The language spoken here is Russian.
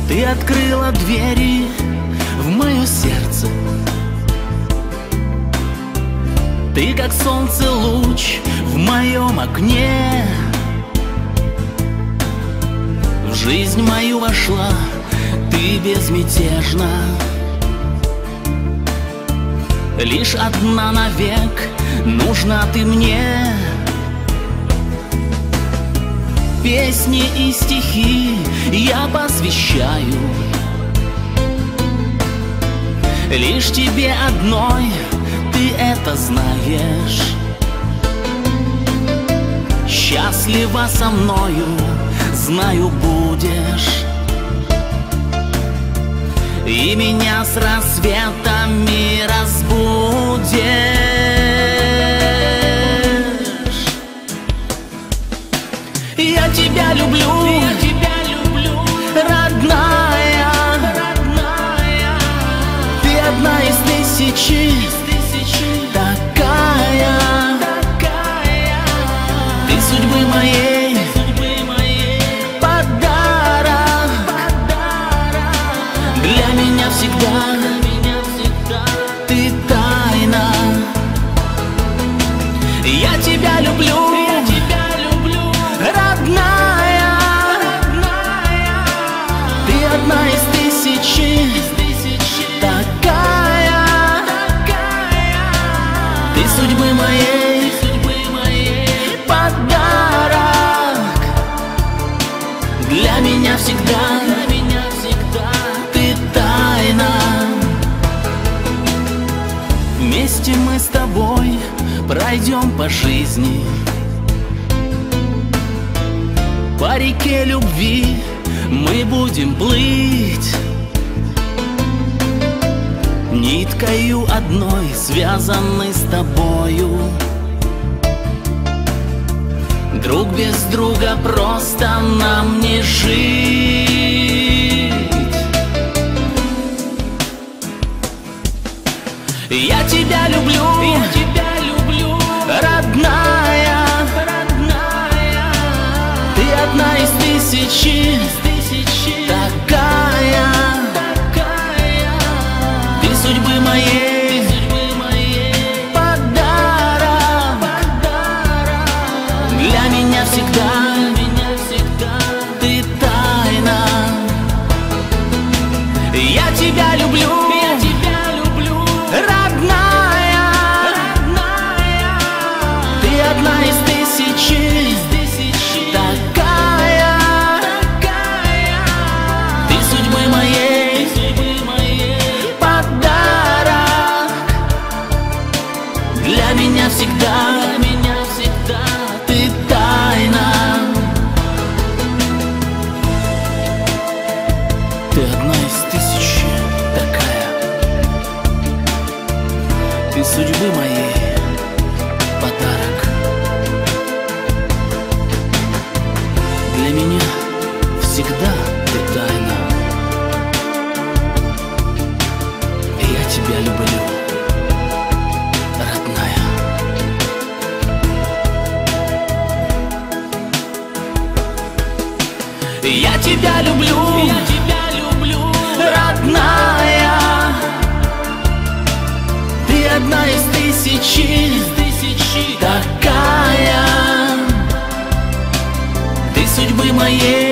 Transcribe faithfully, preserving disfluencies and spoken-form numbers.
Ты открыла двери в мое сердце. Ты как солнце луч в моем окне. В жизнь мою вошла ты безмятежно. Лишь одна навек нужна ты мне. Песни и стихи я посвящаю лишь тебе одной, ты это знаешь. Счастлива со мною, знаю, будешь. И меня с рассветами разбудишь. Я тебя люблю, я тебя люблю, родная, родная. Ты одна из тысячи, из тысячи. Такая, такая. Ты судьбы моей, судьбы моей. Подарок, подарок. Для меня всегда, для меня всегда. Ты тайна. Я тебя люблю, я тебя люблю, родная, родная. Ты одна из тысячи, из тысячи. Такая, такая. Ты судьбы моей, судьбы моей. Подарок. Для меня всегда, для меня всегда. Ты тайна. Вместе мы с тобой пройдем по жизни, по реке любви мы будем плыть. Ниткою одной связаны с тобою. Друг без друга просто нам не жить. Я тебя люблю, я тебя люблю, родная, родная. Ты одна из тысячи, из тысячи. Такая, такая. Ты судьбы моей, судьбы моей. Подарок, подарок. Для меня всегда, для меня всегда. Ты тайна. Я тебя люблю, я тебя люблю, родная, родная. Ты одна из тысячи, из тысячи. Такая, такая. Ты судьбы моей, судьбы моей. Подарок. Для меня всегда, для меня всегда. Ты тайна. Ты одна из тысячи. Такая. Ты судьбы моей. Подарок. Для меня всегда ты тайна. И я тебя люблю, родная. Я тебя люблю, я тебя люблю, родная. Ты одна из тысячи, из тысячи. Такая. Ты судьбы моей.